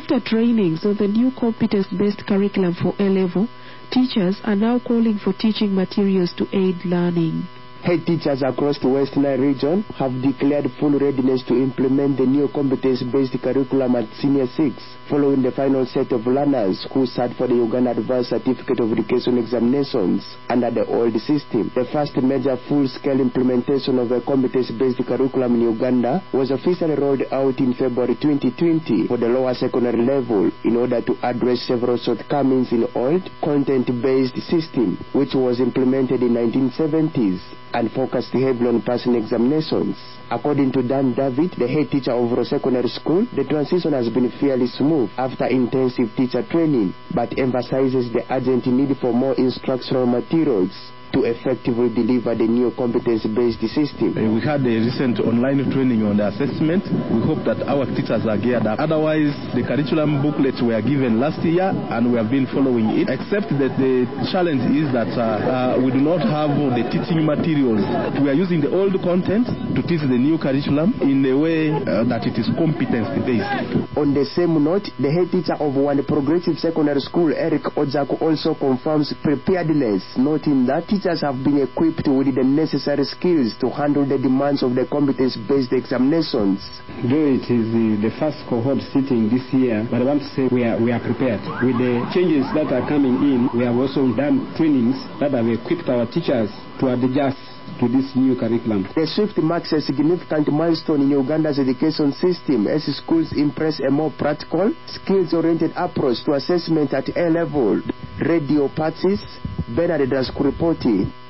After trainings on the new competence-based curriculum for A-level, teachers are now calling for teaching materials to aid learning. Head teachers across the West Nile region have declared full readiness to implement the new competence-based curriculum at Senior 6, following the final set of learners who sat for the Uganda Advanced Certificate of Education examinations under the old system. The first major full-scale implementation of a competence-based curriculum in Uganda was officially rolled out in February 2020 for the lower secondary level in order to address several shortcomings in old content-based system, which was implemented in 1970s and focused heavily on passing examinations. According to Dan David, the head teacher of Oro Secondary School, the transition has been fairly smooth after intensive teacher training, but emphasizes the urgent need for more instructional materials to effectively deliver the new competence-based system. We had a recent online training on the assessment. We hope that our teachers are geared up. Otherwise, the curriculum booklets were given last year and we have been following it, except that the challenge is that we do not have the teaching materials. We are using the old content to teach the new curriculum in a way that it is competence-based. On the same note, the head teacher of one progressive secondary school, Eric Ojaku, also confirms preparedness, noting that teachers have been equipped with the necessary skills to handle the demands of the competence-based examinations. Though it is the first cohort sitting this year, but I want to say we are prepared. With the changes that are coming in, we have also done trainings that have equipped our teachers to adjust to this new curriculum. The shift marks a significant milestone in Uganda's education system as schools embrace a more practical, skills-oriented approach to assessment at A-level. Radio Patsis, Bernard Dasku reporting.